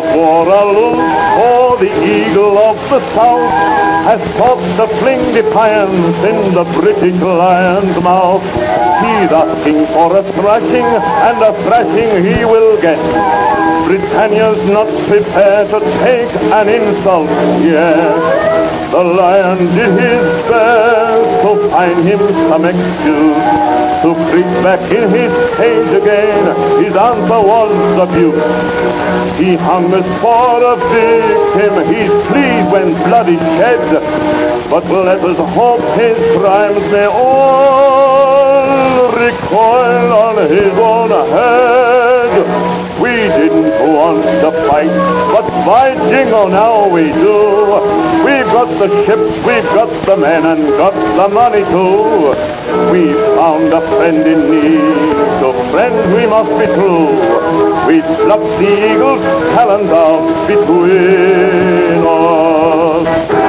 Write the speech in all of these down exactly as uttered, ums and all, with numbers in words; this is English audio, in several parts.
for a loose, for the eagle of the south has thought to fling defiance in the British lion's mouth. He's asking for a thrashing, and a thrashing he will get. Britannia's not prepared to take an insult yet. The lion did his best to find him some excuse to creep back in his cage again. His answer was abuse. He hungers for a victim. He's pleased when blood is shed. But let us hope his crimes may all recoil on his own head. We didn't want to fight, but by jingo now we do. We've got the ships, we've got the men, and got the money too. We found a friend in need, to friends we must be true. We plucked the eagle's talons out between us.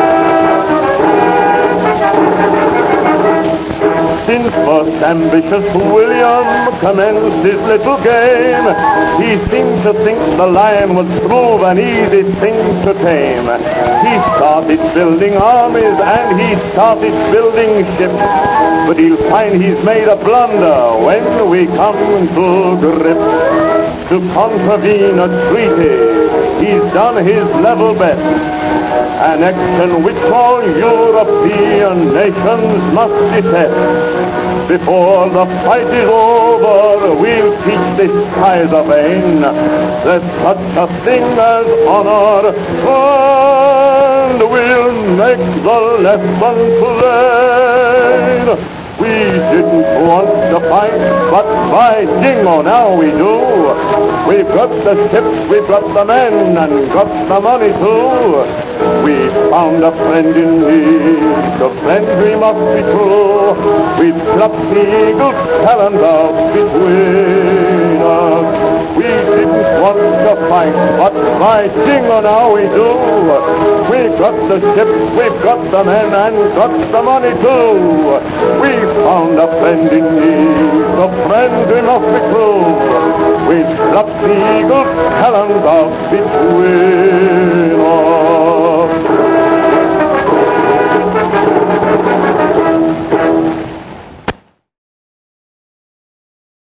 Since first ambitious William commenced his little game, he seemed to think the lion would prove an easy thing to tame. He started building armies and he started building ships, but he'll find he's made a blunder when we come to grips. To contravene a treaty, he's done his level best, an action which all European nations must detest. Before the fight is over, we'll teach this Kaiser vain there's such a thing as honor, and we'll make the lesson plain. We didn't want to fight, but by jingo now we do. We've got the ships, we've got the men, and got the money too. We found a friend in need, the friend we must be true. We plucked the eagle's talons out between us. We didn't want to fight, but by jingo now we do. We've got the ships, we've got the men, and got the money too. We found a friend in need, the friend we must be true. We plucked the eagle's talons out between us.